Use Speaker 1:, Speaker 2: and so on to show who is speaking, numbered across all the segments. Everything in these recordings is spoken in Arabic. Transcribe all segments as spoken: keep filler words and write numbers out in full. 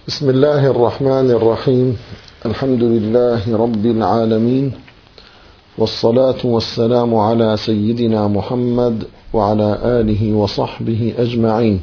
Speaker 1: بسم الله الرحمن الرحيم. الحمد لله رب العالمين، والصلاة والسلام على سيدنا محمد وعلى آله وصحبه أجمعين.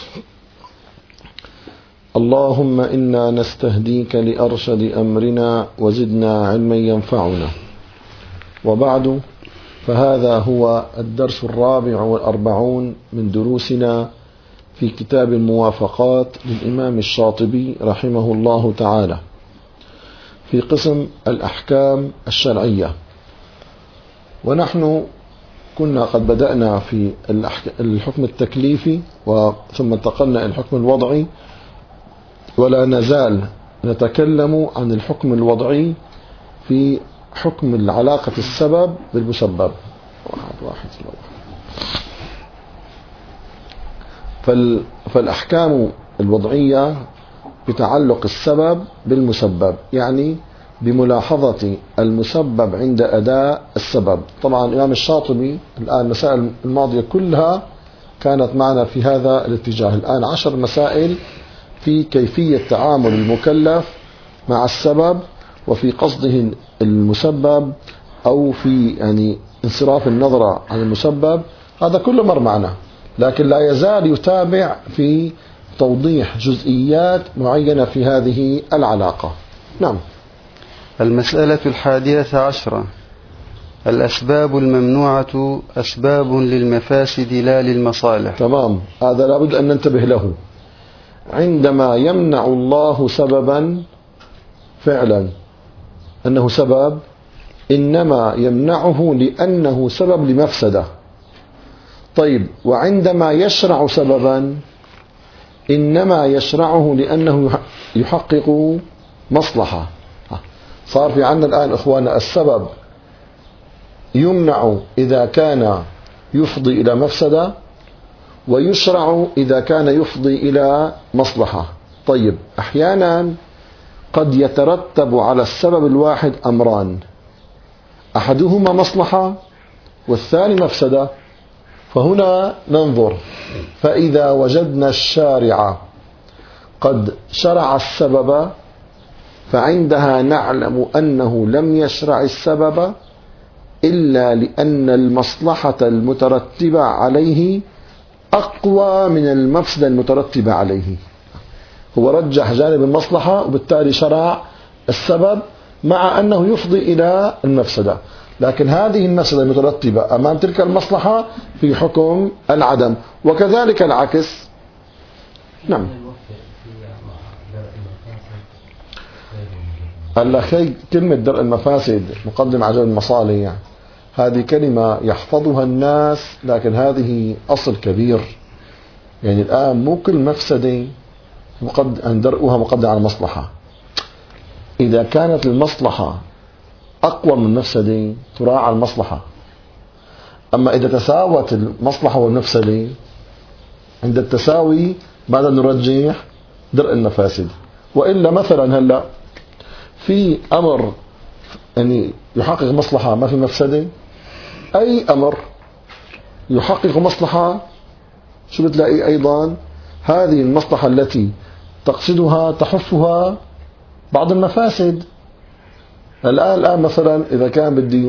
Speaker 1: اللهم إنا نستهديك لأرشد أمرنا وزدنا علما ينفعنا. وبعد، فهذا هو الدرس الرابع والأربعون من دروسنا في كتاب الموافقات للإمام الشاطبي رحمه الله تعالى في قسم الأحكام الشرعية. ونحن كنا قد بدأنا في الحكم التكليفي ثم انتقلنا إلى الحكم الوضعي، ولا نزال نتكلم عن الحكم الوضعي في حكم العلاقة السبب بالمسبب. واحد واحد فالأحكام الوضعية بتعلق السبب بالمسبب، يعني بملاحظة المسبب عند أداء السبب. طبعا الإمام الشاطبي الآن المسائل الماضية كلها كانت معنا في هذا الاتجاه، الآن عشر مسائل في كيفية تعامل المكلف مع السبب وفي قصده المسبب أو في يعني انصراف النظرة عن المسبب. هذا كله مر معنا، لكن لا يزال يتابع في توضيح جزئيات معينة في هذه العلاقة. نعم.
Speaker 2: المسألة الحادية عشرة: الأسباب الممنوعة أسباب للمفاسد لا للمصالح.
Speaker 1: تمام، هذا لابد أن ننتبه له. عندما يمنع الله سببا فعلا أنه سبب، إنما يمنعه لأنه سبب لمفسدة. طيب، وعندما يشرع سببا إنما يشرعه لأنه يحقق مصلحة. صار في عندنا الآن إخوانا السبب يمنع إذا كان يفضي إلى مفسدة، ويشرع إذا كان يفضي إلى مصلحة. طيب، أحيانا قد يترتب على السبب الواحد أمران، أحدهما مصلحة والثاني مفسدة، فهنا ننظر، فإذا وجدنا الشارع قد شرع السبب فعندها نعلم أنه لم يشرع السبب إلا لأن المصلحة المترتبة عليه أقوى من المفسدة المترتبة عليه. هو رجح جانب المصلحة وبالتالي شرع السبب مع أنه يفضي إلى المفسدة، لكن هذه المفسدة المترتبة أمام تلك المصلحة في حكم العدم، وكذلك العكس. نعم. الأخي كلمة درء المفاسد مقدم على جلب المصالح، يعني هذه كلمة يحفظها الناس، لكن هذه أصل كبير. يعني الآن مو كل مفسدة مقدم درءها مقدم على المصلحة. إذا كانت المصلحة أقوى من المفسدة تراعى المصلحة، أما إذا تساوت المصلحة والمفسدة عند التساوي بعد نرجح درء المفاسد. وإلا مثلا هلأ في أمر يعني يحقق مصلحة ما في مفسدة، أي أمر يحقق مصلحة شو بتلاقي أيضا هذه المصلحة التي تقصدها تحفها بعض المفاسد. الآن الآن مثلا إذا كان بدي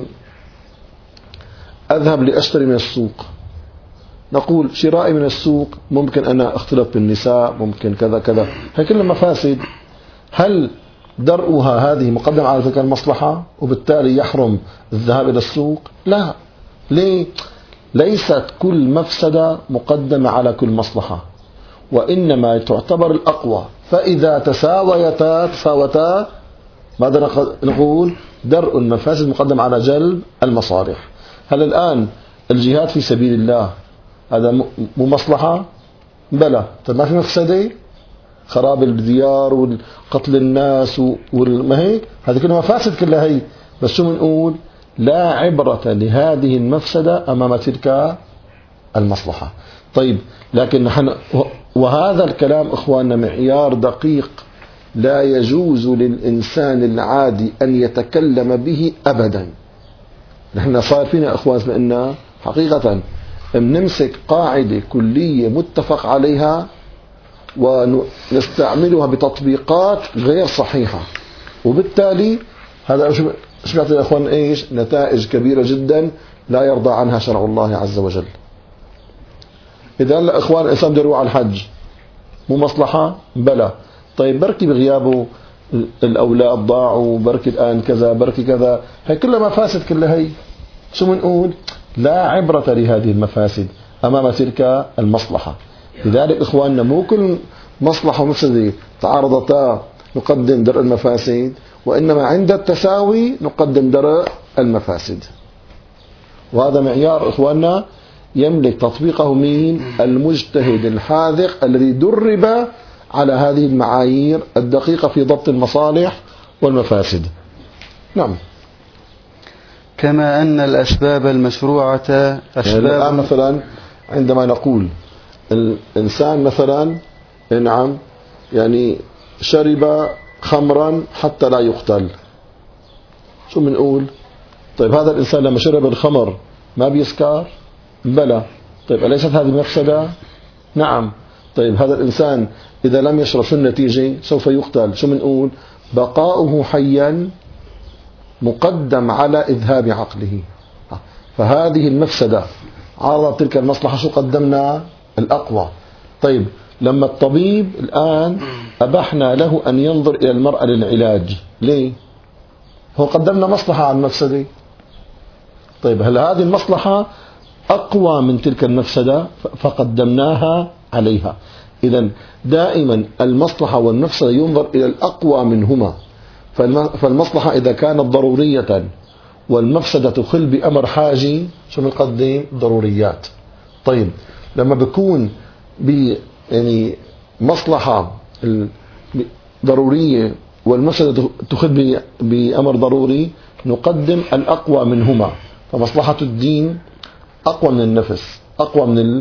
Speaker 1: أذهب لأشتري من السوق، نقول شرائي من السوق ممكن أنا أختلط بالنساء، ممكن كذا كذا، هي كلها مفاسد. هل درءها هذه مقدم على تلك المصلحة وبالتالي يحرم الذهاب إلى السوق؟ لا. ليه؟ ليست كل مفسدة مقدمة على كل مصلحة، وإنما تعتبر الأقوى. فإذا تساويتا تساوتا ماذا نقول؟ درء المفاسد مقدم على جلب المصالح. هل الآن الجهاد في سبيل الله هذا مو مصلحة؟ بلى. طيب ما في مفسدة؟ خراب الديار وقتل الناس وما هي هذه كلها مفاسد كلها هي، بس شو بنقول؟ لا عبرة لهذه المفسدة أمام تلك المصلحة. طيب، لكن نحن وهذا الكلام إخواننا معيار دقيق لا يجوز للإنسان العادي أن يتكلم به أبدا. نحن صار فينا إخوان اسمنا حقيقة بنمسك قاعدة كلية متفق عليها ونستعملها بتطبيقات غير صحيحة، وبالتالي هذا شو بيعطي يا أخوان إيش؟ نتائج كبيرة جدا لا يرضى عنها شرع الله عز وجل. إذا هلا إخوان الإنسان بده يروح على الحج مو مصلحة؟ بلى. طيب بركي بغيابه الأولاد ضاعوا، بركي الآن كذا، بركي كذا، هي كلها مفاسد كلها. هي شو بنقول؟ لا عبرة لهذه المفاسد أمام تلك المصلحة. لذلك إخواننا مو كل مصلحة ومفسدة تعارضتا نقدم درء المفاسد، وإنما عند التساوي نقدم درء المفاسد. وهذا معيار إخواننا يملك تطبيقه مين؟ المجتهد الحاذق الذي درب على هذه المعايير الدقيقة في ضبط المصالح والمفاسد. نعم.
Speaker 2: كما أن الأسباب المشروعة أسباب
Speaker 1: يعني الآن مثلا عندما نقول الإنسان مثلا نعم يعني شرب خمرا حتى لا يقتل، شو بنقول؟ طيب هذا الإنسان لما شرب الخمر ما بيسكر؟ بلى. طيب أليست هذه مفسدة؟ نعم. طيب هذا الإنسان إذا لم يشرب شو النتيجة؟ سوف يقتل. شو بنقول؟ بقاؤه حيا مقدم على إذهاب عقله. فهذه المفسدة عارضة تلك المصلحة، شو قدمنا؟ الأقوى. طيب لما الطبيب الآن أبحنا له أن ينظر إلى المرأة للعلاج، ليه؟ هو قدمنا مصلحة عن مفسدة. طيب هل هذه المصلحة أقوى من تلك المفسدة فقدمناها عليها؟ إذن دائما المصلحة والمفسدة ينظر إلى الأقوى منهما. فالمصلحة إذا كانت ضرورية والمفسدة تخل بأمر حاجي شو بنقدم؟ ضروريات. طيب لما بكون ب يعني مصلحة ضرورية والمفسدة تخل بأمر ضروري نقدم الأقوى منهما. فمصلحة الدين أقوى من النفس، أقوى من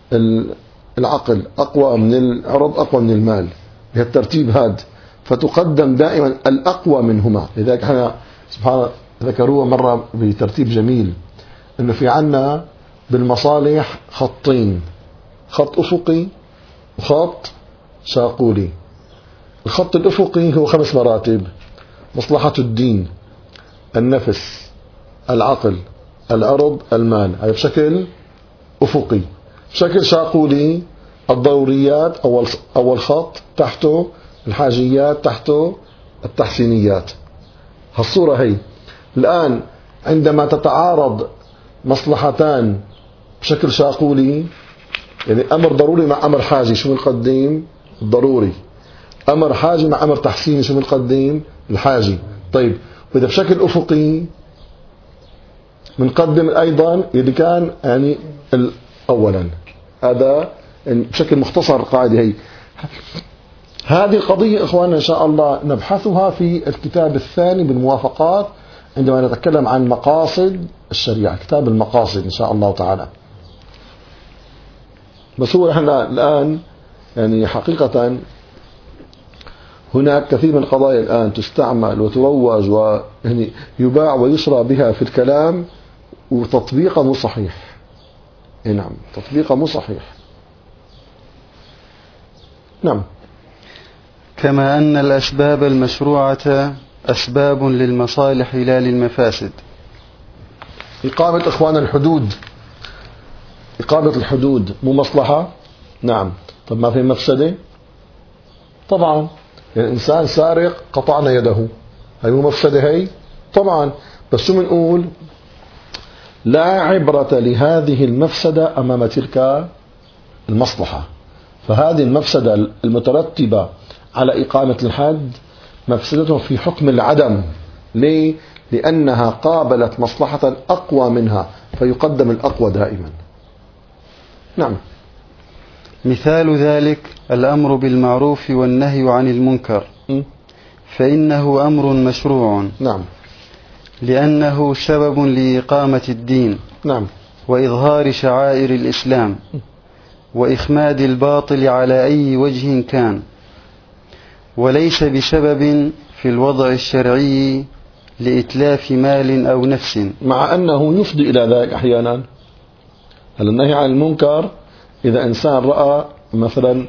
Speaker 1: العقل، أقوى من العرض، أقوى من المال، بهالترتيب هذا. فتقدم دائما الأقوى منهما. لذلك احنا سبحان ذكروه مرة بترتيب جميل انه في عنا بالمصالح خطين، خط أفقي وخط شاقولي. الخط الأفقي هو خمس مراتب: مصلحة الدين، النفس، العقل، العرض، المال. هذا بشكل أفقي. بشكل شاقولي الضروريات أول أول خط، تحته الحاجيات، تحته التحسينيات. هالصورة هي. الآن عندما تتعارض مصلحتان بشكل شاقولي، يعني أمر ضروري مع أمر حاجي، شو بنقدم؟ الضروري. أمر حاجي مع أمر تحسيني، شو بنقدم؟ الحاجي. طيب وإذا بشكل أفقي بنقدم أيضا اللي كان يعني أولا. هذا بشكل مختصر القاعدة هي. هذه القضية إخواننا إن شاء الله نبحثها في الكتاب الثاني بالموافقات عندما نتكلم عن مقاصد الشريعة، كتاب المقاصد إن شاء الله تعالى. بس هو احنا الآن يعني حقيقة هناك كثير من القضايا الآن تستعمل وتروج ويعني يباع ويشرى بها في الكلام، وتطبيقه مو صحيح. نعم تطبيقه مو صحيح. نعم.
Speaker 2: كما أن الأسباب المشروعة أسباب للمصالح لا للمفاسد.
Speaker 1: إقامة إخوان الحدود، إقامة الحدود مو مصلحة؟ نعم. طب ما في مفسدة؟ طبعا. يعني الإنسان سارق قطعنا يده، هي مو مفسدة هي؟ طبعا. بس شو بنقول؟ لا عبرة لهذه المفسدة أمام تلك المصلحة. فهذه المفسدة المترتبة على إقامة الحد مفسدة في حكم العدم. ليه؟ لأنها قابلت مصلحة أقوى منها، فيقدم الأقوى دائما. نعم.
Speaker 2: مثال ذلك الأمر بالمعروف والنهي عن المنكر، فإنه أمر مشروع.
Speaker 1: نعم.
Speaker 2: لأنه سبب لإقامة الدين.
Speaker 1: نعم.
Speaker 2: وإظهار شعائر الإسلام وإخماد الباطل على أي وجه كان، وليس بسبب في الوضع الشرعي لإتلاف مال أو نفس،
Speaker 1: مع أنه يفضي إلى ذلك أحيانا. هل النهي عن المنكر إذا إنسان رأى مثلا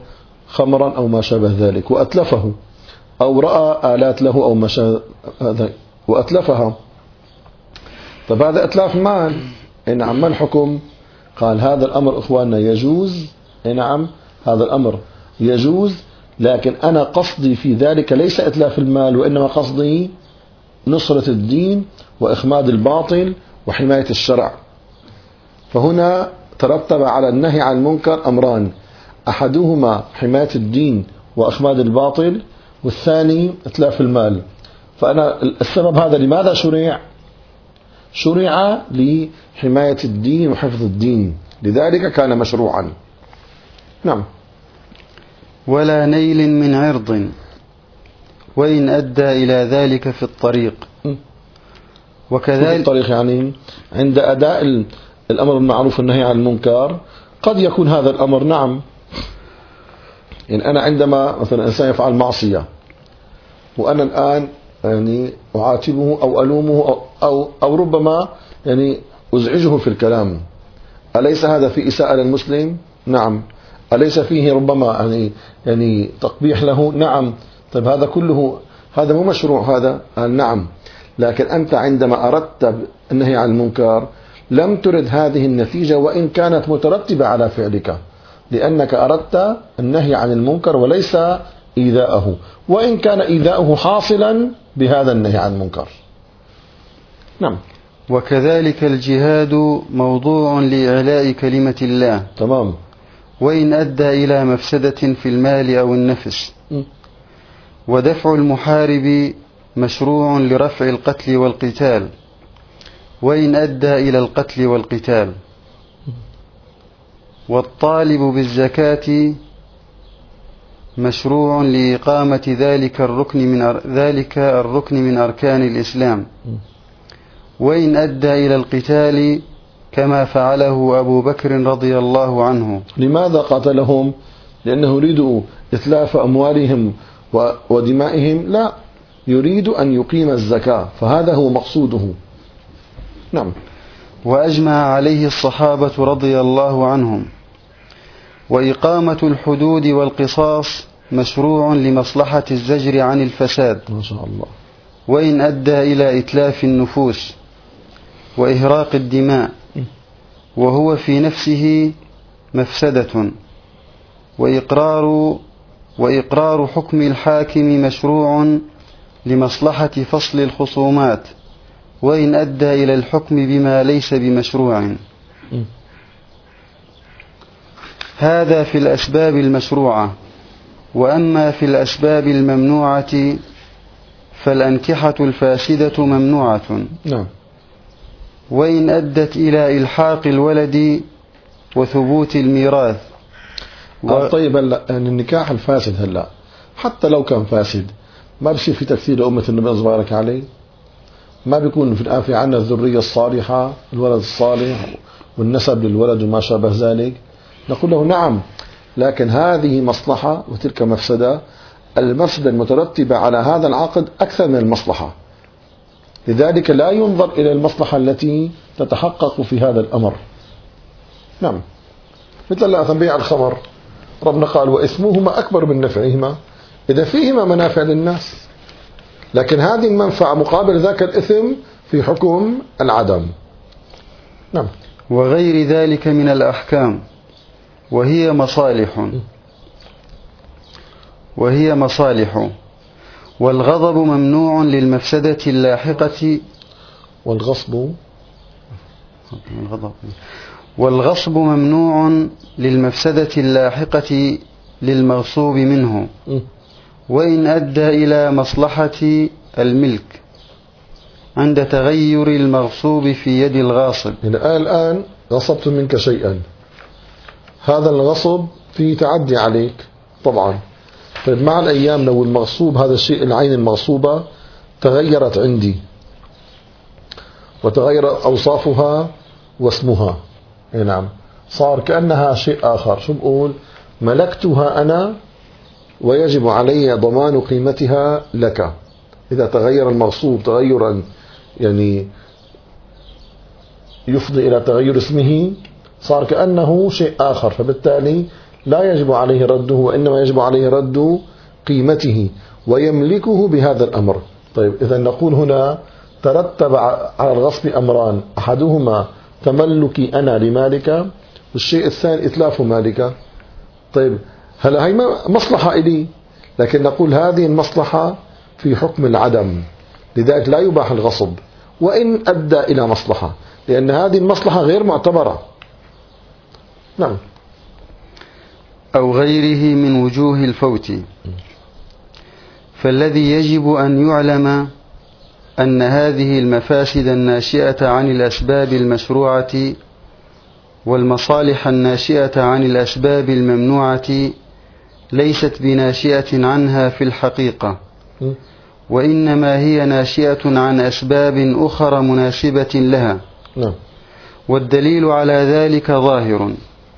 Speaker 1: خمرا أو ما شابه ذلك وأتلفه، أو رأى آلات له أو ما شابه ذلك وأتلفها. طب هذا إتلاف مال، نعم، ما الحكم؟ قال هذا الأمر إخواننا يجوز، نعم هذا الأمر يجوز، لكن أنا قصدي في ذلك ليس إتلاف المال، وإنما قصدي نصرة الدين وإخماد الباطل وحماية الشرع. فهنا ترتب على النهي عن المنكر أمران، أحدهما حماية الدين وإخماد الباطل، والثاني إتلاف المال. فأنا السبب هذا لماذا شرع؟ شرع لحماية الدين وحفظ الدين، لذلك كان مشروعا. نعم.
Speaker 2: ولا نيل من عرض وإن أدى إلى ذلك في الطريق. وكذلك
Speaker 1: في الطريق يعني عند أداء الأمر بالمعروف والنهي عن المنكر قد يكون هذا الأمر، نعم، يعني أنا عندما مثلا إنسان يفعل معصية وأنا الآن يعني أعاتبه أو ألومه أو, أو, أو ربما يعني أزعجه في الكلام، أليس هذا في إساءة للمسلم؟ نعم. أليس فيه ربما يعني يعني تقبيح له؟ نعم. طيب هذا كله هذا مو مشروع هذا؟ قال نعم. لكن أنت عندما أردت النهي عن المنكر لم ترد هذه النتيجة وإن كانت مترتبة على فعلك، لأنك أردت النهي عن المنكر وليس إيذاءه، وإن كان إيذاؤه حاصلا بهذا النهي عن المنكر. نعم.
Speaker 2: وكذلك الجهاد موضوع لإعلاء كلمة الله،
Speaker 1: تمام،
Speaker 2: وإن أدى إلى مفسدة في المال أو النفس. م. ودفع المحارب مشروع لرفع القتل والقتال، وإن أدى إلى القتل والقتال. والطالب بالزكاة مشروع لإقامة ذلك الركن من أر... ذلك الركن من أركان الإسلام، وإن أدى إلى القتال كما فعله أبو بكر رضي الله عنه.
Speaker 1: لماذا قاتلهم؟ لأنه يريد إتلاف أموالهم ودمائهم؟ لا، يريد أن يقيم الزكاة، فهذا هو مقصوده. نعم.
Speaker 2: وأجمع عليه الصحابة رضي الله عنهم. وإقامة الحدود والقصاص مشروع لمصلحة الزجر عن الفساد،
Speaker 1: ما شاء الله،
Speaker 2: وإن أدى إلى إتلاف النفوس وإهراق الدماء، وهو في نفسه مفسدة. وإقرار وإقرار حكم الحاكم مشروع لمصلحة فصل الخصومات، وإن أدى إلى الحكم بما ليس بمشروع. هذا في الأسباب المشروعة. وأما في الأسباب الممنوعة فالأنكحة الفاسدة ممنوعة،
Speaker 1: نعم،
Speaker 2: وإن أدت إلى إلحاق الولد وثبوت الميراث.
Speaker 1: و... طيب هلا يعني النكاح الفاسد هلا حتى لو كان فاسد ما بصير في تكثير لأمة النبي صلى الله عليه وسلم عليه؟ ما بيكون في الآن في عنا الذرية الصالحة، الولد الصالح والنسب للولد وما شابه ذلك؟ نقول له نعم، لكن هذه مصلحة وتلك مفسدة. المفسدة المترتبة على هذا العقد أكثر من المصلحة، لذلك لا ينظر إلى المصلحة التي تتحقق في هذا الأمر. نعم. مثل لا بيع الخمر، ربنا قال وإثمهما أكبر من نفعهما، إذا فيهما منافع للناس، لكن هذه المنفعة مقابل ذاك الإثم في حكم العدم. نعم.
Speaker 2: وغير ذلك من الأحكام، وهي مصالح وهي مصالح والغضب ممنوع للمفسدة اللاحقة.
Speaker 1: والغصب
Speaker 2: والغصب ممنوع للمفسدة اللاحقة للمغصوب منه، وإن أدى إلى مصلحة الملك عند تغير المغصوب في يد الغاصب.
Speaker 1: يعني الآن غصبت منك شيئا، هذا الغصب فيه تعدي عليك طبعا. طيب مع الأيام لو المغصوب هذا الشيء العين المغصوبة تغيرت عندي وتغير أوصافها واسمها، نعم، صار كأنها شيء آخر، شو بقول؟ ملكتها أنا ويجب علي ضمان قيمتها لك. إذا تغير المغصوب تغيرا يعني يفضي إلى تغير اسمه صار كأنه شيء آخر، فبالتالي لا يجب عليه رده، وإنما يجب عليه رد قيمته ويملكه بهذا الأمر. طيب إذا نقول هنا ترتب على الغصب أمران، أحدهما تملكي أنا لمالك، والشيء الثاني إتلاف مالك. طيب هلا هي مصلحة إلي، لكن نقول هذه المصلحة في حكم العدم، لذلك لا يباح الغصب وإن أدى إلى مصلحة، لأن هذه المصلحة غير معتبرة. نعم.
Speaker 2: أو غيره من وجوه الفوت. فالذي يجب أن يعلم أن هذه المفاسد الناشئة عن الأسباب المشروعة والمصالح الناشئة عن الأسباب الممنوعة ليست بناشئة عنها في الحقيقة، وإنما هي ناشئة عن أسباب أخرى مناسبة لها. والدليل على ذلك ظاهر،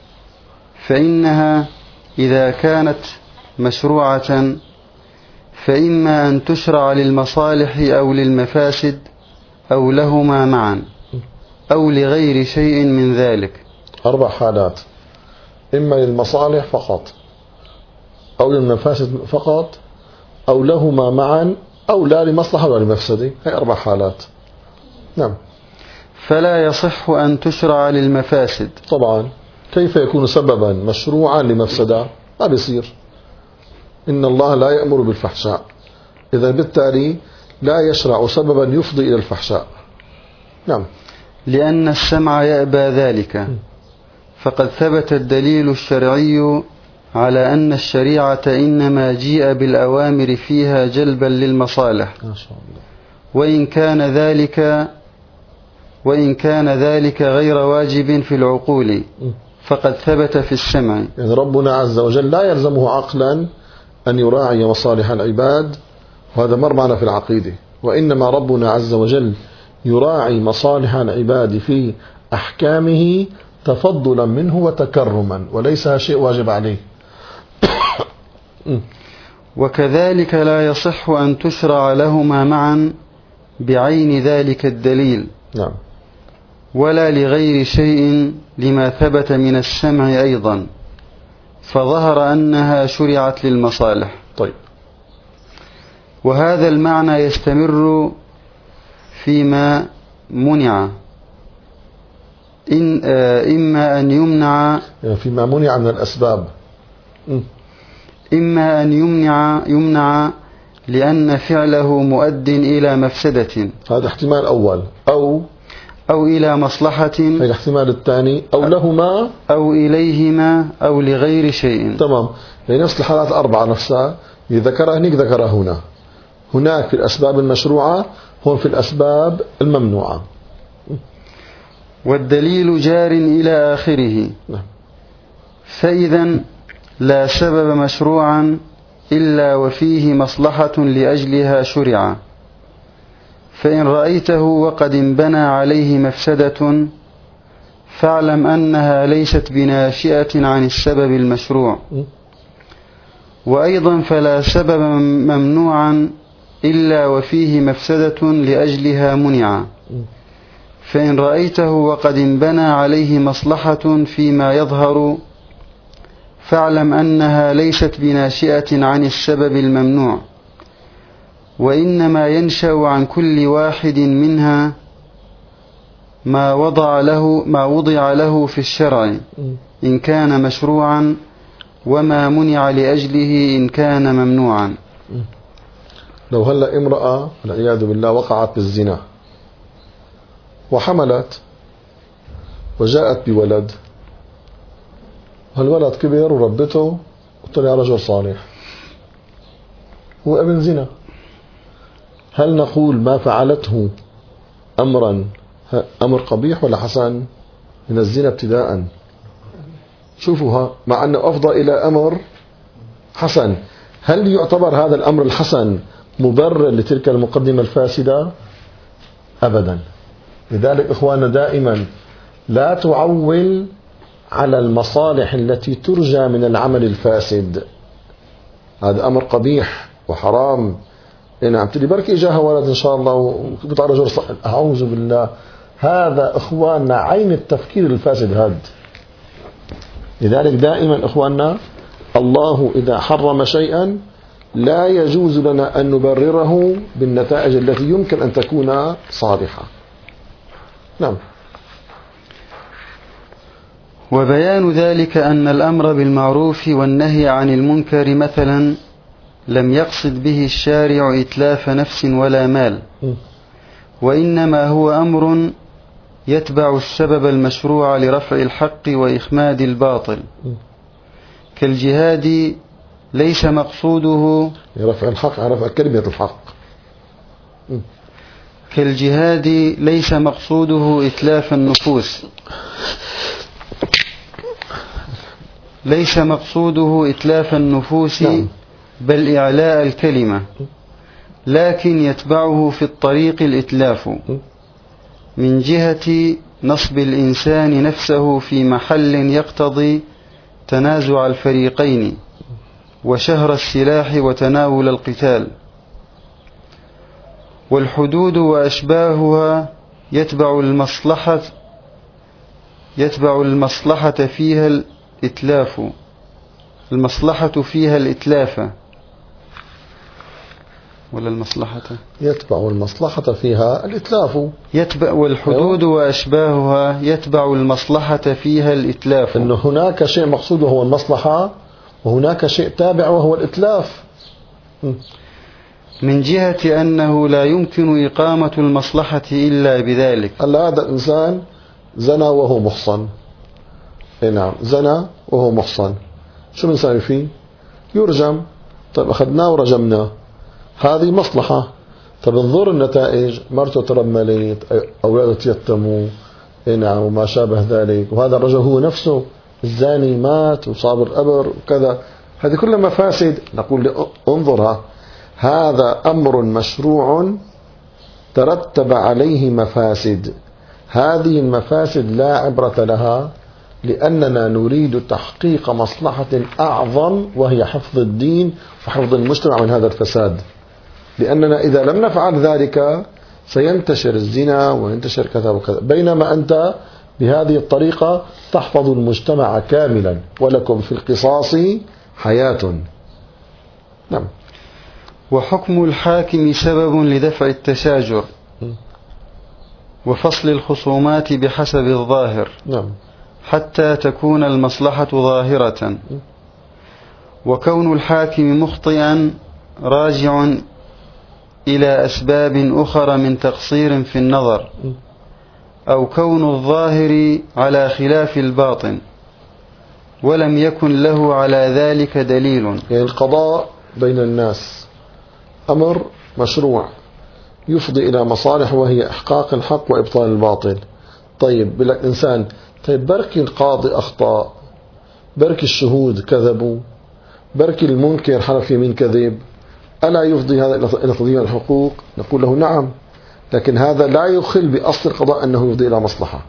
Speaker 2: فإنها إذا كانت مشروعة فإما أن تشرع للمصالح أو للمفاسد أو لهما معا أو لغير شيء من ذلك.
Speaker 1: أربع حالات: إما للمصالح فقط أو للمفاسد فقط أو لهما معا أو لا لمصلحة ولا لمفسدة. هي أربع حالات. نعم.
Speaker 2: فلا يصح أن تشرع للمفاسد.
Speaker 1: طبعا كيف يكون سببا مشروعا لمفسدة؟ ما بيصير. إن الله لا يأمر بالفحشاء، إذا بالتالي لا يشرع سببا يفضي إلى الفحشاء. نعم.
Speaker 2: لأن السمع يأبى ذلك، فقد ثبت الدليل الشرعي على أن الشريعة إنما جيء بالأوامر فيها جلبا للمصالح،
Speaker 1: ما شاء الله.
Speaker 2: وإن كان ذلك وإن كان ذلك غير واجب في العقول فقد ثبت في السمع.
Speaker 1: يعني ربنا عز وجل لا يلزمه عقلا أن يراعي مصالح العباد، وهذا مر معنا في العقيدة، وإنما ربنا عز وجل يراعي مصالح العباد في أحكامه تفضلا منه وتكرما، وليس شيء واجب عليه.
Speaker 2: وكذلك لا يصح أن تشرع لهما معا بعين ذلك الدليل.
Speaker 1: نعم.
Speaker 2: ولا لغير شيء لما ثبت من السمع أيضا، فظهر أنها شرعت للمصالح.
Speaker 1: طيب.
Speaker 2: وهذا المعنى يستمر فيما منع، إن إما أن يمنع
Speaker 1: يعني فيما منع من الأسباب،
Speaker 2: إما أن يمنع يمنع لأن فعله مؤد إلى مفسدة،
Speaker 1: هذا احتمال أول، أو
Speaker 2: أو إلى مصلحة،
Speaker 1: هذا الاحتمال الثاني، أو لهما
Speaker 2: أو إليهما أو لغير شيء.
Speaker 1: تمام. يعني نفس الحالات الأربعة نفسها ذكرها هناك ذكرها هنا، هناك في الأسباب المشروعة، هون في الأسباب الممنوعة.
Speaker 2: والدليل جار إلى آخره. فإذا لا سبب مشروعا إلا وفيه مصلحة لأجلها شرع، فإن رأيته وقد انبنى عليه مفسدة فاعلم أنها ليست بناشئة عن السبب المشروع. وأيضا فلا سبب ممنوعا إلا وفيه مفسدة لأجلها منع، فإن رأيته وقد انبنى عليه مصلحة فيما يظهر فاعلم أنها ليست بناشئة عن السبب الممنوع، وإنما ينشأ عن كل واحد منها ما وضع له ما وضع له في الشرع إن كان مشروعا، وما منع لأجله إن كان ممنوعا.
Speaker 1: لو هلا امرأة والعياذ بالله وقعت بالزنا وحملت وجاءت بولد، هالولد كبر وربته وطلع رجل صالح، هو ابن زنا، هل نقول ما فعلته أمرا أمر قبيح ولا حسن؟ من الزنا ابتداء، شوفوها، مع أنه أفضى إلى أمر حسن. هل يعتبر هذا الأمر الحسن مبرر لتلك المقدمة الفاسدة؟ أبدا. لذلك إخواننا دائما لا تعول على المصالح التي ترجى من العمل الفاسد، هذا أمر قبيح وحرام. يعني عم تقولي بركي إجاها ولد إن شاء الله وبيطلع رجل صالح، أعوذ بالله، هذا إخواننا عين التفكير الفاسد. هذا لذلك دائما إخواننا الله إذا حرم شيئا لا يجوز لنا أن نبرره بالنتائج التي يمكن أن تكون صالحة. نعم.
Speaker 2: وبيان ذلك أن الأمر بالمعروف والنهي عن المنكر مثلا لم يقصد به الشارع إتلاف نفس ولا مال، وإنما هو أمر يتبع السبب المشروع لرفع الحق وإخماد الباطل، كالجهاد ليس مقصوده
Speaker 1: رفع الحق رفع كلمة الحق
Speaker 2: كالجهاد ليس مقصوده إتلاف النفوس ليس مقصوده إتلاف النفوس بل إعلاء الكلمة، لكن يتبعه في الطريق الإتلاف من جهة نصب الإنسان نفسه في محل يقتضي تنازع الفريقين وشهر السلاح وتناول القتال. والحدود وأشباهها يتبع المصلحة يتبع المصلحة فيها الإتلاف المصلحة فيها الإتلاف ولا المصلحة
Speaker 1: يتبع المصلحة فيها الإتلاف
Speaker 2: يتبع والحدود وأشباهها يتبع المصلحة فيها الإتلاف،
Speaker 1: إن هناك شيء مقصود وهو المصلحة وهناك شيء تابع وهو الإتلاف،
Speaker 2: من جهة أنه لا يمكن إقامة المصلحة إلا بذلك.
Speaker 1: هلا هذا الإنسان زنى وهو محصن، نعم زنى وهو محصن، شو بنسوي فيه؟ يرجم. طيب أخذناه ورجمناه، هذه مصلحة. طيب انظر النتائج، مرته ترملت، أولاده تيتموا، نعم وما شابه ذلك، وهذا الرجل هو نفسه الزاني مات وصاب القبر وكذا، هذه كلها مفاسد. نقول انظرها، هذا أمر مشروع ترتب عليه مفاسد، هذه المفاسد لا عبرة لها لأننا نريد تحقيق مصلحة أعظم وهي حفظ الدين وحفظ المجتمع من هذا الفساد، لأننا إذا لم نفعل ذلك سينتشر الزنا وينتشر كذا وكذا، بينما أنت بهذه الطريقة تحفظ المجتمع كاملا ولكم في القصاص حياة. نعم.
Speaker 2: وحكم الحاكم سبب لدفع التشاجر وفصل الخصومات بحسب الظاهر،
Speaker 1: نعم،
Speaker 2: حتى تكون المصلحة ظاهرة. وكون الحاكم مخطئا راجع إلى أسباب أخرى من تقصير في النظر، أو كون الظاهر على خلاف الباطن ولم يكن له على ذلك دليل.
Speaker 1: يعني القضاء بين الناس أمر مشروع يفضي إلى مصالح وهي إحقاق الحق وإبطال الباطل. طيب بلك إنسان، طيب بركي القاضي أخطأ، بركي الشهود كذبوا، بركي المنكر حلف يمين كذب، ألا يفضي هذا إلى تضييع الحقوق؟ نقول له نعم، لكن هذا لا يخل بأصل القضاء أنه يفضي إلى مصلحة.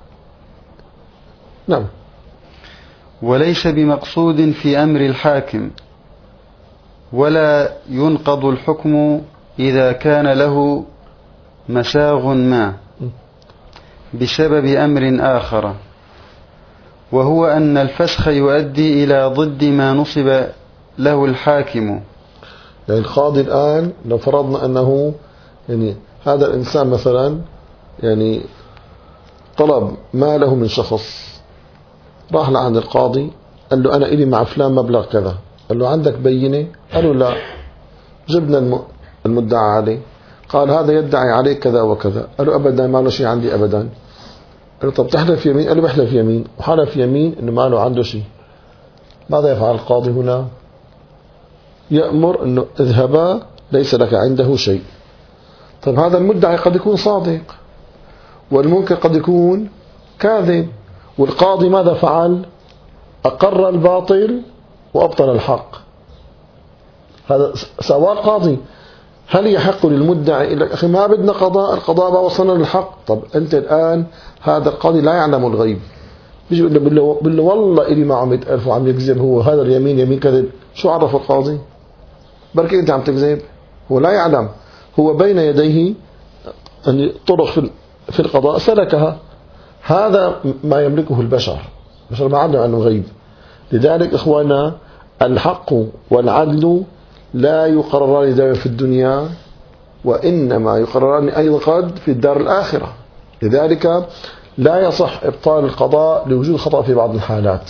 Speaker 1: نعم.
Speaker 2: وليس بمقصود في أمر الحاكم، ولا ينقض الحكم إذا كان له مساغ ما بسبب أمر آخر، وهو أن الفسخ يؤدي إلى ضد ما نصب له الحاكم.
Speaker 1: يعني القاضي الآن لو فرضنا أنه يعني هذا الإنسان مثلا يعني طلب ماله من شخص، راح لعند القاضي قال له أنا إلي مع فلان مبلغ كذا، قال له عندك بينة؟ قال له لا. جبنا المدعى عليه، قال هذا يدعي عليك كذا وكذا، قال له أبدا ما له شيء عندي أبدا. قال له طب تحلف يمين؟ قال له بحلف يمين، وحلف يمين إنه ما له عنده شيء. ماذا يفعل القاضي هنا؟ يأمر إنه اذهبا ليس لك عنده شيء. طب هذا المدعي قد يكون صادق والمنكر قد يكون كاذب، والقاضي ماذا فعل؟ أقر الباطل وأبطل الحق. هذا سواء القاضي، هل يحق للمدعي إلا أخي ما بدنا قضاء، القضاء ما وصلنا للحق؟ طب أنت الآن هذا القاضي لا يعلم الغيب، بيجي بيقول له بالله والله إلي معه مئة ألف وعم يكذب، هو هذا اليمين يمين كذب، شو عرف القاضي؟ بركي أنت عم تكذب، هو لا يعلم، هو بين يديه أن طرق في القضاء سلكها، هذا ما يملكه البشر، البشر ما عندهم عنه غيب. لذلك إخوانا الحق والعدل لا يقرران دائما في الدنيا، وإنما يقرران أيضا قد في الدار الآخرة. لذلك لا يصح إبطال القضاء لوجود خطأ في بعض الحالات.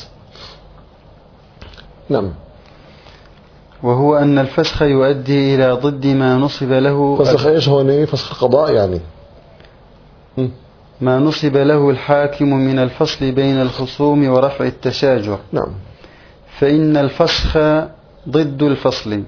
Speaker 1: نعم.
Speaker 2: وهو أن الفسخ يؤدي إلى ضد ما نصب له.
Speaker 1: فسخ إيش هون؟ فسخ القضاء يعني م.
Speaker 2: ما نصب له الحاكم من الفصل بين الخصوم ورفع التشاجر.
Speaker 1: نعم.
Speaker 2: فإن الفسخ ضد الفصل.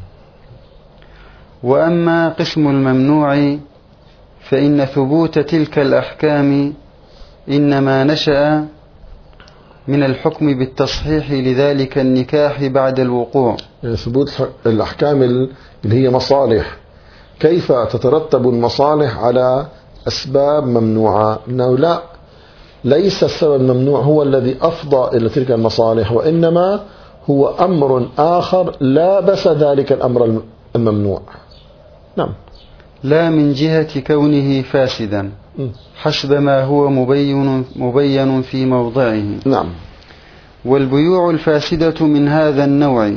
Speaker 2: وأما قسم الممنوع فإن ثبوت تلك الأحكام إنما نشأ من الحكم بالتصحيح لذلك النكاح بعد الوقوع.
Speaker 1: يعني ثبوت الأحكام اللي هي مصالح، كيف تترتب المصالح على أسباب ممنوعة؟ إنه لا، ليس السبب الممنوع هو الذي أفضى إلى تلك المصالح، وإنما هو أمر آخر لابس ذلك الأمر الممنوع. نعم.
Speaker 2: لا من جهة كونه فاسدا حسب ما هو مبين مبين في موضعه.
Speaker 1: نعم.
Speaker 2: والبيوع الفاسدة من هذا النوع،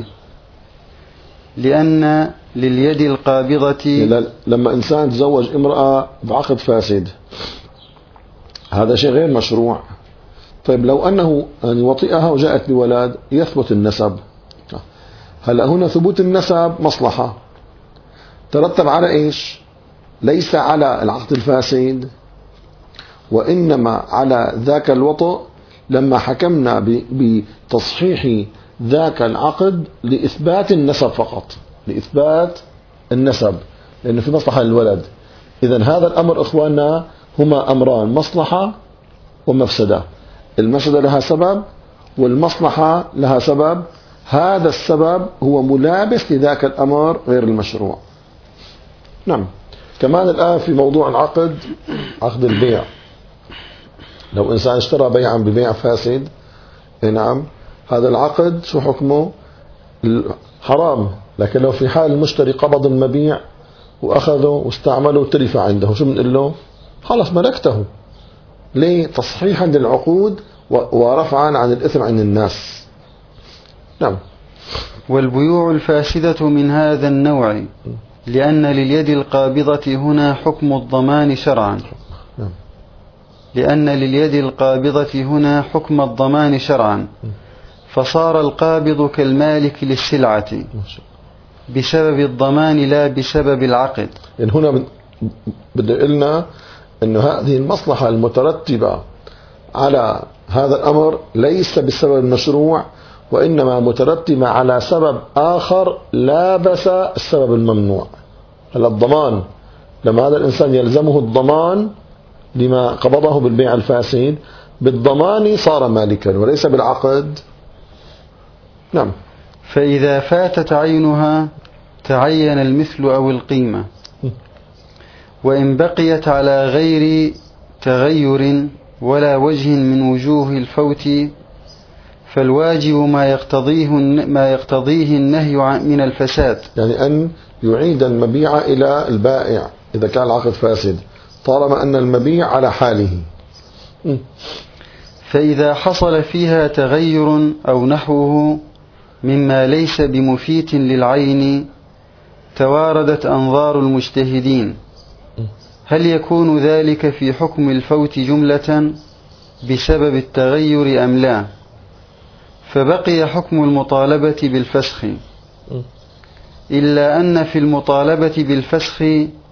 Speaker 2: لأن لليد القابضة.
Speaker 1: لما إنسان تزوج امرأة بعقد فاسد هذا شيء غير مشروع. طيب لو أنه يعني وطئها وجاءت بولد يثبت النسب، هلا هنا ثبوت النسب مصلحة ترتب على إيش؟ ليس على العقد الفاسد، وإنما على ذاك الوطء لما حكمنا بتصحيح ذاك العقد لإثبات النسب فقط، لإثبات النسب، لأنه في مصلحة للولد. إذن هذا الأمر إخواننا هما أمران، مصلحة ومفسدة. المفسدة لها سبب والمصلحة لها سبب، هذا السبب هو ملابس لذاك الأمر غير المشروع. نعم. كمان الآن في موضوع العقد، عقد البيع، لو إنسان اشترى بيعا ببيع فاسد، نعم، هذا العقد شو حكمه؟ حرام. لكن لو في حال المشتري قبض المبيع وأخذه واستعمله وتلف عنده، شو بنقول له؟ خلص ملكته. ليه؟ تصحيحا للعقود ورفعا عن الإثم عن الناس. نعم.
Speaker 2: والبيوع الفاسدة من هذا النوع، لأن لليد القابضة هنا حكم الضمان شرعا.
Speaker 1: نعم.
Speaker 2: لأن لليد القابضة هنا حكم الضمان شرعا، فصار القابض كالمالك للسلعة بسبب الضمان لا بسبب العقد.
Speaker 1: يعني هنا بدي قلنا أن هذه المصلحة المترتبة على هذا الأمر ليس بسبب المشروع، وإنما مترتبة على سبب آخر لابس السبب الممنوع. هلا الضمان، لما هذا الإنسان يلزمه الضمان لما قبضه بالبيع الفاسد، بالضمان صار مالكا وليس بالعقد. نعم.
Speaker 2: فإذا فاتت عينها تعين المثل أو القيمة، وإن بقيت على غير تغير ولا وجه من وجوه الفوت فالواجب ما يقتضيه ما يقتضيه النهي من الفساد.
Speaker 1: يعني أن يعيد المبيع إلى البائع إذا كان العقد فاسد، طالما أن المبيع على حاله.
Speaker 2: فإذا حصل فيها تغير أو نحوه مما ليس بمفيت للعين تواردت أنظار المجتهدين، هل يكون ذلك في حكم الفوت جملة بسبب التغير أم لا؟ فبقي حكم المطالبة بالفسخ، إلا أن في المطالبة بالفسخ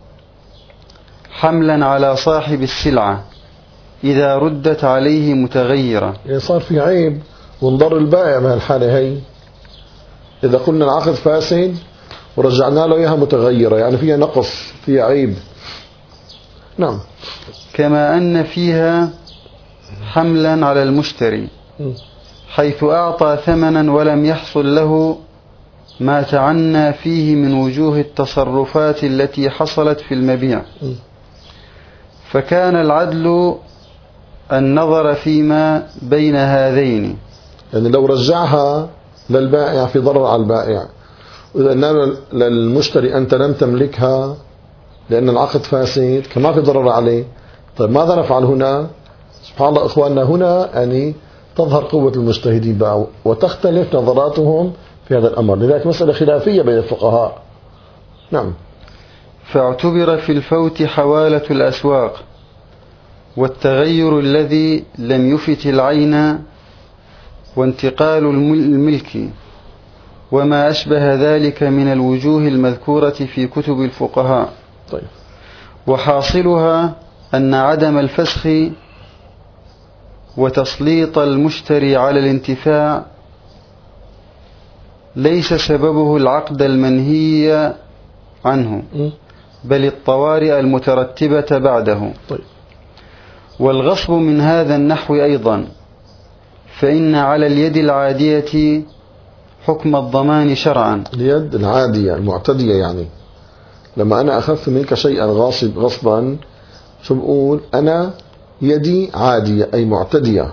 Speaker 2: حملا على صاحب السلعة إذا ردت عليه متغيرة.
Speaker 1: يعني صار في عيب ونضر البائع بهالحالة هي. إذا قلنا العقد فاسد ورجعنا له إياها متغيرة، يعني فيها نقص، فيها عيب. نعم.
Speaker 2: كما أن فيها حملا على المشتري حيث أعطى ثمنا ولم يحصل له ما تعنى فيه من وجوه التصرفات التي حصلت في المبيع، فكان العدل النظر فيما بين هذين.
Speaker 1: يعني لو رجعها للبائع في ضرر على البائع، وإذا قلنا للمشتري أنت لم تملكها لأن العقد فاسد كما في ضرر عليه. طيب ماذا نفعل هنا؟ سبحان الله إخواننا، هنا يعني تظهر قوة المجتهدين بقى وتختلف نظراتهم في هذا الأمر. لذلك مسألة خلافية بين الفقهاء. نعم.
Speaker 2: فاعتبر في الفوت حوالة الأسواق والتغير الذي لم يفت العين وانتقال الملك وما أشبه ذلك من الوجوه المذكورة في كتب الفقهاء.
Speaker 1: طيب.
Speaker 2: وحاصلها أن عدم الفسخ وتسليط المشتري على الانتفاع ليس سببه العقد المنهي عنه بل الطوارئ المترتبة بعده.
Speaker 1: طيب.
Speaker 2: والغصب من هذا النحو أيضا، فإن على اليد العادية حكم الضمان شرعا.
Speaker 1: اليد العادية المعتدية، يعني لما أنا أخذت منك شيئا غاصب غصبا، شو بقول؟ أنا يدي عادية أي معتدية.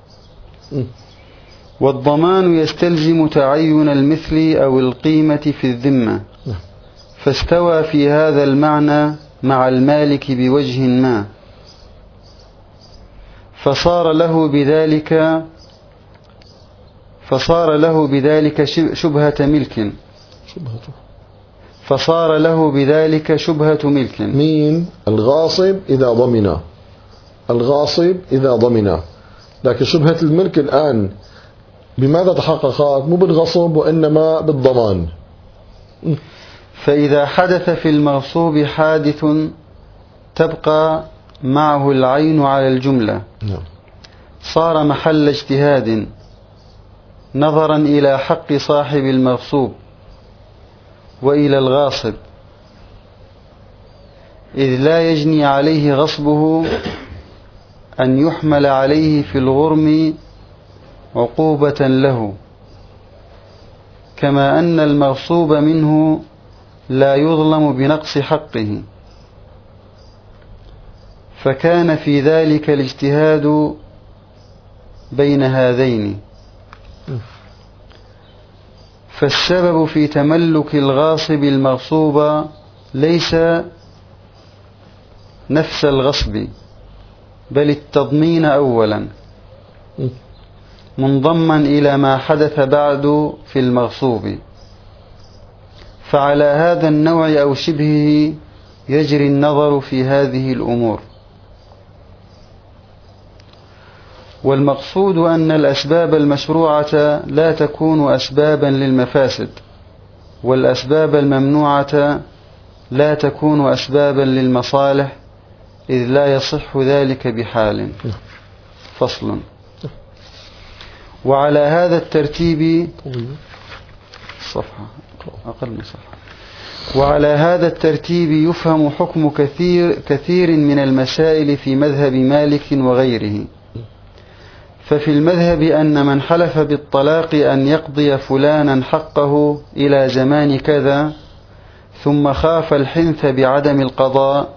Speaker 2: والضمان يستلزم تعين المثل أو القيمة في الذمة، فاستوى في هذا المعنى مع المالك بوجه ما، فصار له بذلك فصار له بذلك شبهة ملك
Speaker 1: شبهته
Speaker 2: فصار له بذلك شبهة ملك.
Speaker 1: مين؟ الغاصب إذا ضمن، الغاصب إذا ضمن. لكن شبهة الملك الآن بماذا تحققت؟ مو بالغصب وإنما بالضمان.
Speaker 2: فإذا حدث في المغصوب حادث تبقى معه العين على الجملة، صار محل اجتهاد نظرا إلى حق صاحب المغصوب وإلى الغاصب، إذ لا يجني عليه غصبه أن يحمل عليه في الغرم عقوبة له، كما أن المغصوب منه لا يظلم بنقص حقه، فكان في ذلك الاجتهاد بين هذين. فالسبب في تملك الغاصب المغصوب ليس نفس الغصب بل التضمين أولا، منضما إلى ما حدث بعد في المغصوب. فعلى هذا النوع أو شبهه يجري النظر في هذه الأمور. والمقصود أن الأسباب المشروعة لا تكون أسبابا للمفاسد، والأسباب الممنوعة لا تكون أسبابا للمصالح، إذ لا يصح ذلك بحال. فصل. وعلى هذا الترتيب صفحة أقل من صفحة وعلى هذا الترتيب يفهم حكم كثير كثير من المسائل في مذهب مالك وغيره. ففي المذهب أن من حلف بالطلاق أن يقضي فلانا حقه إلى زمان كذا ثم خاف الحنث بعدم القضاء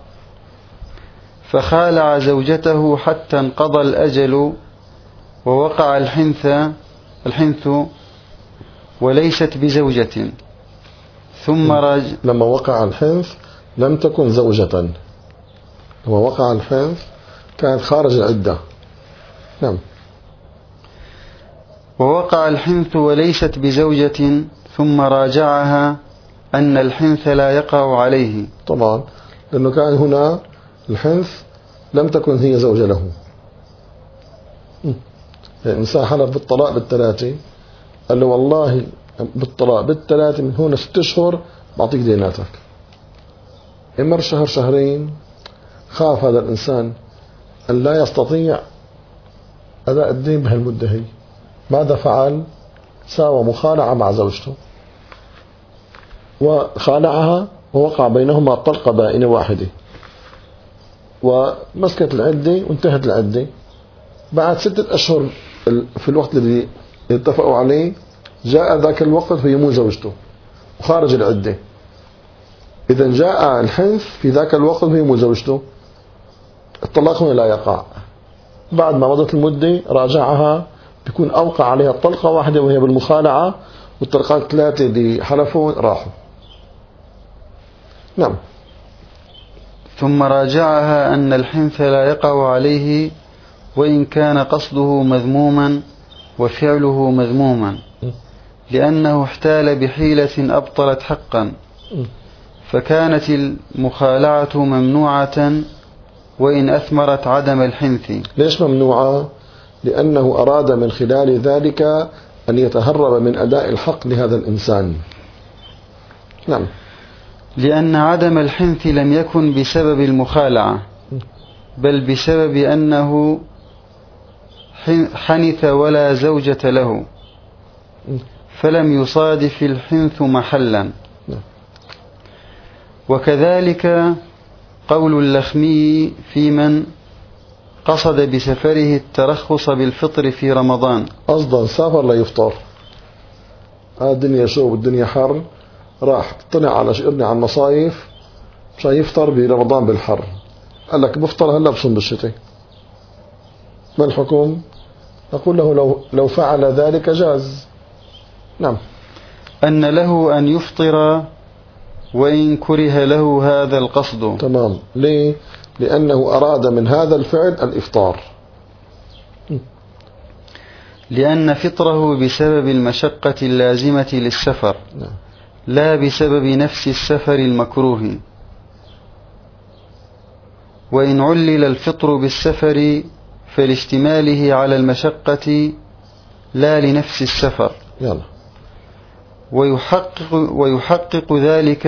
Speaker 2: فخالع زوجته حتى انقضى الأجل ووقع الحنث الحنث وليست بزوجة، ثم راج
Speaker 1: لما وقع الحنث لم تكن زوجة، لما وقع الحنث كانت خارج العدة. نعم.
Speaker 2: ووقع الحنث وليست بزوجة ثم راجعها أن الحنث لا يقع عليه.
Speaker 1: طبعا لأنه كان هنا الحنث لم تكن هي زوجة له. الإنسان حلف بالطلاق بالثلاثة، قال له والله بالطلاق بالثلاثة من هنا ست أشهر بعطيك ديناتك. إمر شهر شهرين، خاف هذا الإنسان أن لا يستطيع أداء الدين بهالمدة هي. ماذا فعل؟ ساوى مخالعة مع زوجته وخالعها ووقع بينهما طلقة بائنة واحدة، ومسكت العدة وانتهت العدة. بعد ستة أشهر في الوقت الذي اتفقوا عليه جاء ذاك الوقت وهي مو زوجته وخارج العدة. إذا جاء الحنث في ذاك الوقت وهي مو زوجته، الطلاق هنا لا يقع. بعد ما مضت المدة راجعها، بيكون أوقع عليها طلقة واحدة وهي بالمخالعة، والطلقات ثلاثة اللي حلفوا راحوا. نعم.
Speaker 2: ثم راجعها أن الحنث لا يقع عليه وإن كان قصده مذموما وفعله مذموما لأنه احتال بحيلة أبطلت حقا، فكانت المخالعة ممنوعة وإن أثمرت عدم الحنث.
Speaker 1: ليش ممنوعة؟ لأنه أراد من خلال ذلك أن يتهرب من أداء الحق لهذا الإنسان. نعم.
Speaker 2: لأن عدم الحنث لم يكن بسبب المخالعة، بل بسبب أنه حنث ولا زوجة له، فلم يصادف الحنث محلا. وكذلك قول اللخمي في من قصد بسفره الترخص بالفطر في رمضان.
Speaker 1: أصلا سافر لا يفطر، الدنيا شوب الدنيا حر، راح طلع على شئرني على المصايف مشان يفطر برمضان بالحر، قال لك بفطر هلا بصوم بالشتاء، ما الحكم؟ نقول له لو, لو فعل ذلك جاز. نعم.
Speaker 2: أن له أن يفطر وإن كره له هذا القصد.
Speaker 1: تمام. ليه؟ لأنه أراد من هذا الفعل الإفطار.
Speaker 2: لأن فطره بسبب المشقة اللازمة للسفر، لا بسبب نفس السفر المكروه. وإن علل الفطر بالسفر فلاشتماله على المشقة لا لنفس السفر.
Speaker 1: يلا.
Speaker 2: ويحقق, ويحقق ذلك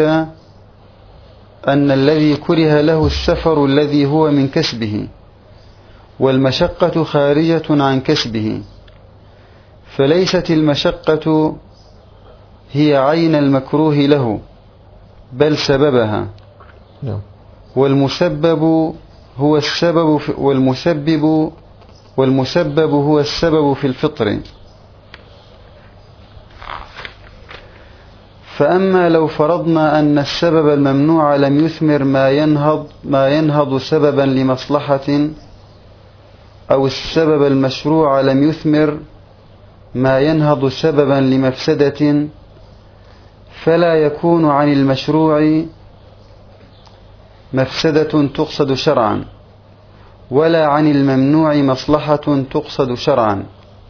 Speaker 2: أن الذي كره له السفر الذي هو من كسبه، والمشقة خارجة عن كسبه، فليست المشقة هي عين المكروه له بل سببها.
Speaker 1: نعم.
Speaker 2: والمسبب هو السبب والمسبب والمسبب هو السبب في الفطر. فأما لو فرضنا أن السبب الممنوع لم يثمر ما ينهض ما ينهض سببا لمصلحة، أو السبب المشروع لم يثمر ما ينهض سببا لمفسدة، فلا يكون عن المشروع مفسدة تقصد شرعا، ولا عن الممنوع مصلحة تقصد شرعا.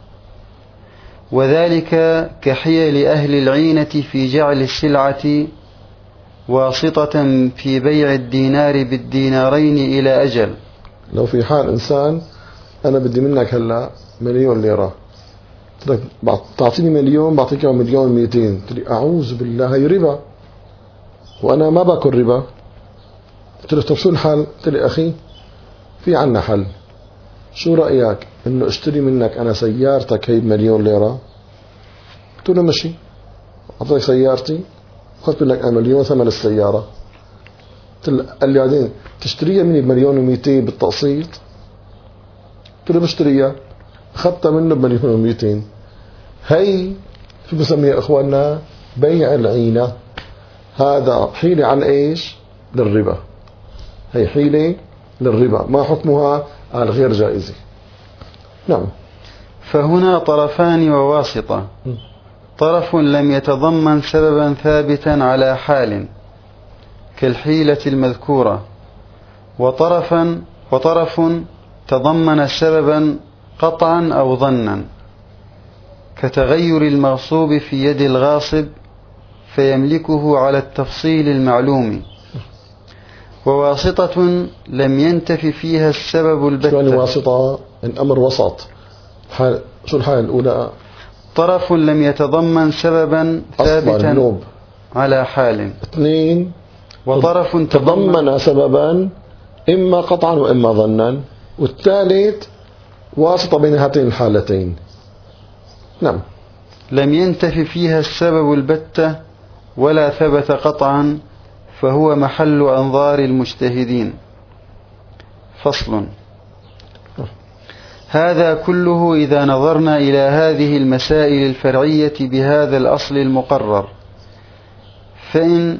Speaker 2: وذلك كحيل أهل العينة في جعل السلعة واسطة في بيع الدينار بالدينارين إلى أجل.
Speaker 1: لو في حال إنسان أنا بدي منك هلا مليون ليرة، تعطيني مليون بعطيك مليون مئتين، تقولي أعوذ بالله هي ربا وأنا ما باكل ربا. قلت له طب شو الحل؟ قلت لي أخي في عنا حل، شو رأيك إنه اشتري منك أنا سيارتك هي بمليون ليرة؟ قلت له مشي، أعطيك سيارتي أخذت منك أنا مليون ثمن السيارة. قال لي بعدين تشتريها مني بمليون ومئتين بالتقسيط؟ قلت له بشتريها، أخذتها منه بمليون ومئتين. هي شو بسميها إخواننا؟ بيع العينة. هذا حيلة عن إيش؟ للربا. هي حيلة للربا، ما حكمها؟ على غير جائزة. نعم.
Speaker 2: فهنا طرفان وواسطة. طرف لم يتضمن سببا ثابتا على حال كالحيلة المذكورة، وطرفا وطرف تضمن سببا قطعا أو ظنا كتغير المغصوب في يد الغاصب فيملكه على التفصيل المعلوم. وواسطة لم ينتف فيها السبب البتة.
Speaker 1: شو يعني واسطة؟ الأمر وسط. حال شو الحالة الأولى؟
Speaker 2: طرف لم يتضمن سببا ثابتا على حال.
Speaker 1: اثنين،
Speaker 2: وطرف
Speaker 1: تضمن سببا إما قطعا وإما ظنا. والثالث واسطة بين هاتين الحالتين. نعم.
Speaker 2: لم ينتف فيها السبب البتة ولا ثبت قطعا، فهو محل أنظار المجتهدين. فصل. هذا كله إذا نظرنا إلى هذه المسائل الفرعية بهذا الأصل المقرر، فإن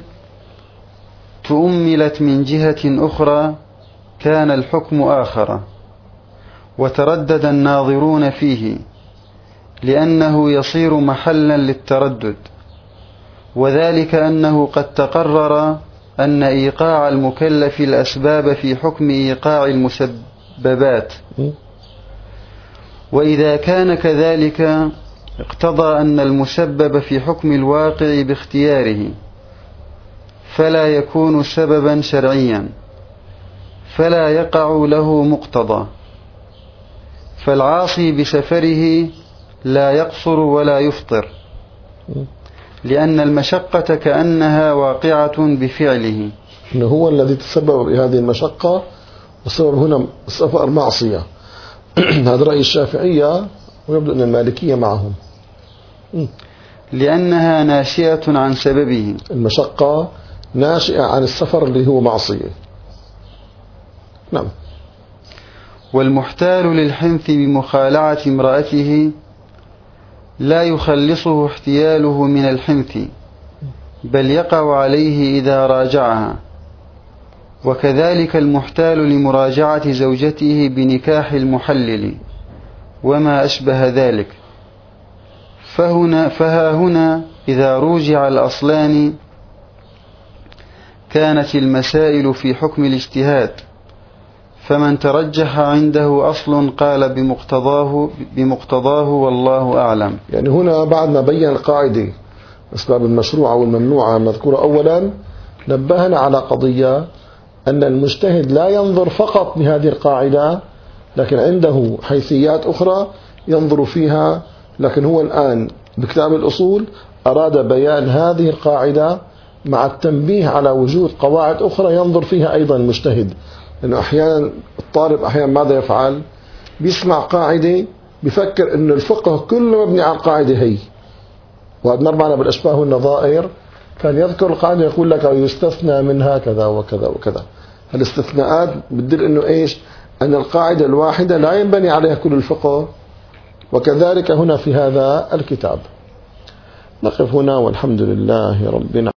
Speaker 2: تؤملت من جهة أخرى كان الحكم آخر، وتردد الناظرون فيه لأنه يصير محلا للتردد، وذلك أنه قد تقرر أن إيقاع المكلف الأسباب في حكم إيقاع المسببات، وإذا كان كذلك اقتضى أن المسبب في حكم الواقع باختياره فلا يكون سببا شرعيا، فلا يقع له مقتضى. فالعاصي بسفره لا يقصر ولا يفطر، لأن المشقة كأنها واقعة بفعله،
Speaker 1: إنه هو الذي تسبب بهذه المشقة، والسبب هنا السفر معصية. هذا رأي الشافعية، ويبدو أن المالكية معهم،
Speaker 2: لأنها ناشئة عن سببه.
Speaker 1: المشقة ناشئة عن السفر اللي هو معصية. نعم.
Speaker 2: والمحتال للحنث بمخالعة امرأته لا يخلصه احتياله من الحنث، بل يقع عليه إذا راجعها. وكذلك المحتال لمراجعة زوجته بنكاح المحلل وما أشبه ذلك. فهنا فها هنا إذا روجع الأصلان كانت المسائل في حكم الاجتهاد، فمن ترجح عنده أصل قال بمقتضاه, بمقتضاه والله أعلم.
Speaker 1: يعني هنا بعد ما بين القاعدة أسباب المشروعة والممنوعة المذكورة أولا، نبهنا على قضية أن المجتهد لا ينظر فقط بهذه القاعدة، لكن عنده حيثيات أخرى ينظر فيها. لكن هو الآن بكتاب الأصول أراد بيان هذه القاعدة مع التنبيه على وجود قواعد أخرى ينظر فيها أيضا المجتهد. لأنه أحيانا الطالب أحيانا ماذا يفعل؟ بيسمع قاعدة بيفكر أن الفقه كله مبني على القاعدة هي، وهذا مر معنا بالأشباه والنظائر، كان يذكر القاعدة يقول لك يستثنى منها كذا وكذا وكذا. الاستثناءات بتدل أنه إيش؟ أن القاعدة الواحدة لا ينبني عليها كل الفقه، وكذلك هنا في هذا الكتاب. نقف هنا والحمد لله رب العالمين.